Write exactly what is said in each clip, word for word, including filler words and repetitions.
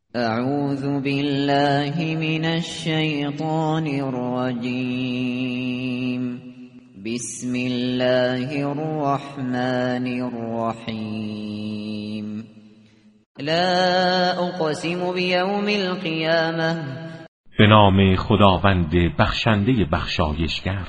اعوذ بالله من الشیطان الرجیم. بسم الله الرحمن الرحیم. لا اقسم بیوم القیامه. به نام خداوند بخشنده بخشایشگر.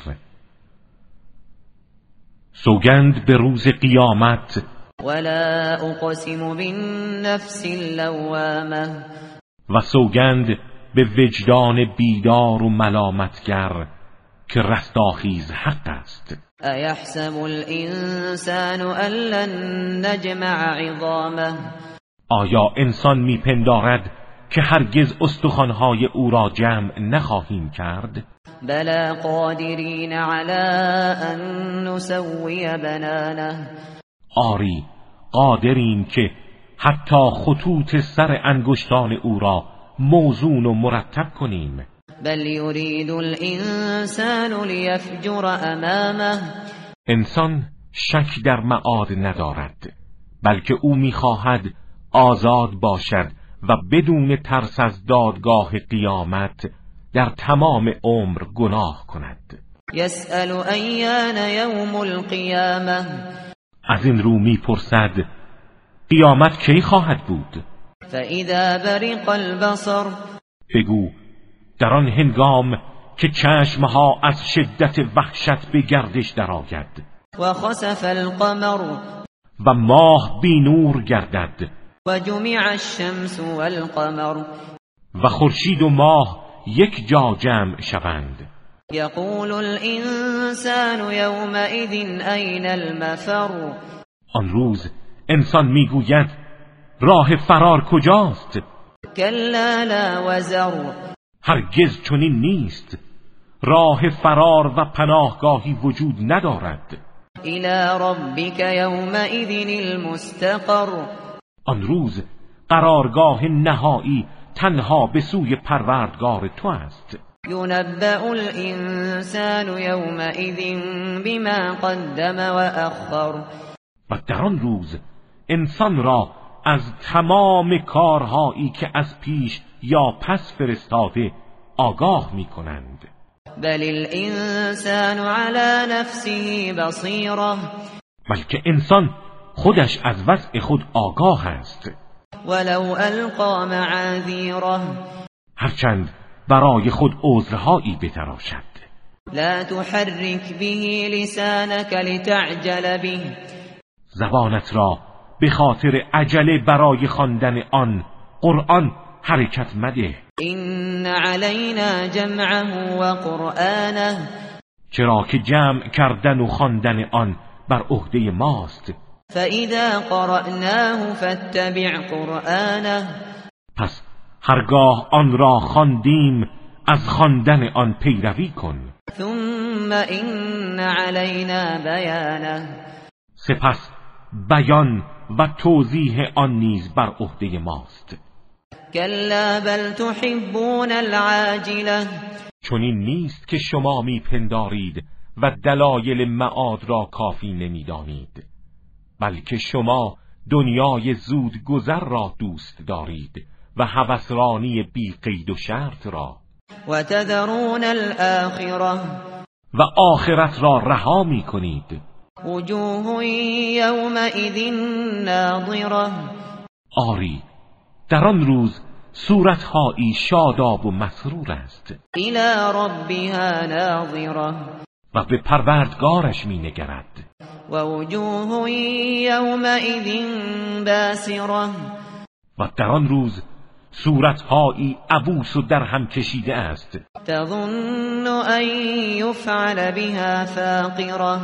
سوگند به روز قیامت. ولا اقسم بالنفس اللوامه. و سوگند به وجدان بیدار و ملامتگر که رستاخیز حق است. ایحسب الانسان ان لن نجمع عظامه. آیا انسان میپندارد که هرگز استخوان‌های او را جمع نخواهیم کرد؟ بلا قادرین علی ان نسوی بنانه. آری قادریم که حتی خطوط سر انگشتان او را موزون و مرتب کنیم. بل یرید الانسان لیفجر امامه. انسان شک در معاد ندارد، بلکه او میخواهد آزاد باشد و بدون ترس از دادگاه قیامت در تمام عمر گناه کند. یسأل ایان یوم القیامه. از این رو میپرسد قیامت کی خواهد بود؟ فاذا برق البصر. بگو در آن هنگام که چشمها از شدت وحشت به گردش درآید و خسف القمر. و ماه بی نور گردد و جمع الشمس والقمر. و خورشید و ماه یک جا جمع شوند. یقول الانسان یومئذ این المفر. آن روز انسان میگوید راه فرار کجاست؟ کلا لا وزر. هرگز چنین نیست. راه فرار و پناهگاهی وجود ندارد. الی ربک یومئذ المستقر. آن روز قرارگاه نهایی تنها به سوی پروردگار تو است. ینبأ الانسان یومئذ بما قدم و اخر. و در آن روز انسان را از تمام کارهایی که از پیش یا پس فرستاده آگاه می کنند. بل الانسان علی نفسه بصیره. بلکه انسان خودش از وضع خود آگاه است. ولو القا معاذیره. هرچند برای خود عذرهایی بتراشد. لا تحرک به لسانک لتعجل به. زبانت را به خاطر عجله برای خواندن آن قرآن حرکت مده. این علینا جمعه و قرآنه. چرا که جمع کردن و خواندن آن بر عهده ماست. فاذا قرأناه فاتبع قرآنه. پس هرگاه آن را خواندیم از خواندن آن پیروی کن. ثم این علینا بیانه. سپس بیان و توضیح آن نیز بر عهده ماست. کلا بل تحبون العاجله. چنین نیست که شما میپندارید و دلایل معاد را کافی نمیدانید، بلکه شما دنیای زود گذر را دوست دارید و هوسرانی بی قید و شرط را. و تذرون الاخره. و آخرت را رها می کنید. وجوه یومئذ ناظره. آری در آن روز صورتهایی شاداب و مسرور است. الی ربها ناظره. و به پروردگارش می نگرد. و وجوه یومئذ باسره. و در آن روز صورتهایی عبوس و در هم کشیده است. تظن ان یفعل بها فاقره.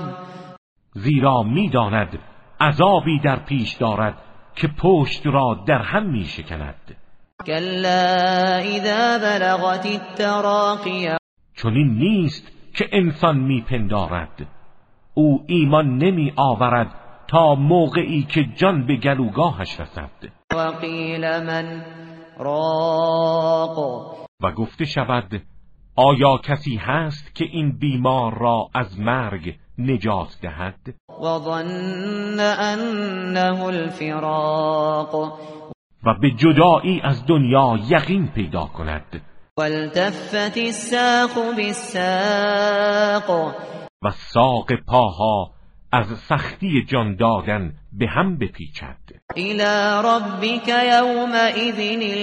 زیرا میداند عذابی در پیش دارد که پشت را در هم می شکند. کلا اذا بلغت التراقی. چنین نیست که انسان میپندارد. او ایمان نمی آورد تا موقعی که جان به گلوگاهش رسد. و قیل من راق. و گفته شود آیا کسی هست که این بیمار را از مرگ نجات دهد؟ و ظن انه الفراق. و به جدایی از دنیا یقین پیدا کند. والتفت الساق بالساق و ساق پاها از سختی جان دادن به هم بپیچد. إلى ربك يومئذ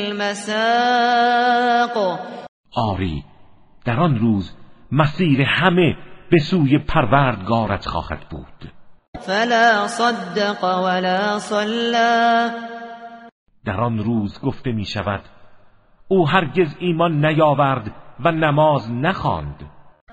المساق آری در آن روز مسیر همه به سوی پروردگارت خواهد بود. فلا صدق ولا صلى در آن روز گفته می شود او هرگز ایمان نیاورد و نماز نخواند،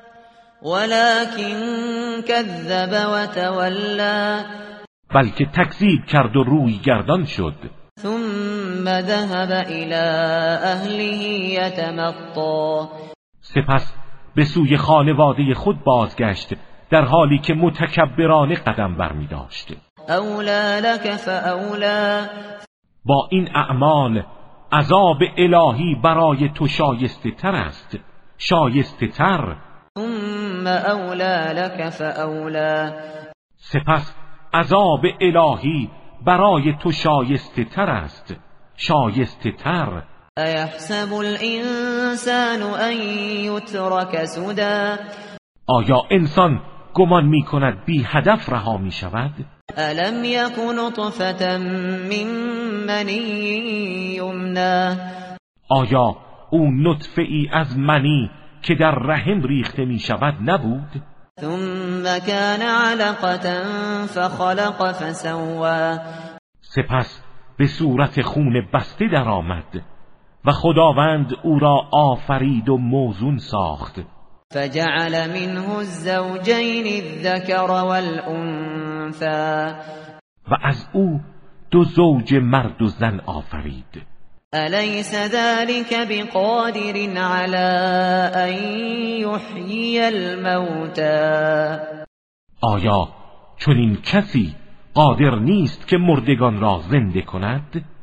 ولكن كذب وتولى بلکه تکذیب کرد و روی گردان شد. ثم ذهب إلى أهله يتمطى سپس به سوی خانواده خود بازگشت در حالی که متکبرانه قدم برمی داشت. أولى لك فأولى با این اعمال عذاب الهی برای تو شایسته تر است، شایسته تر. ثم أولى لك فأولى سپس عذاب الهی برای تو شایسته تر است، شایسته تر. أيحسب الإنسان أن يترك سدى آیا انسان گمان می کند بی هدف رها می شود؟ ألم يك نطفة من مني يمنى آیا او نطفه ای از منی که در رحم ریخته می شود نبود؟ ثم كان علقة فخلق فسوى سپس به صورت خون بسته درآمد و خداوند او را آفرید و موزون ساخت. فجعل منه الزوجين الذكر والأنثى و از او دو زوج مرد و زن آفرید. أليس ذلك بقادر على أن يحيي الموتى آیا چنین کسی قادر نیست که مردگان را زنده کند؟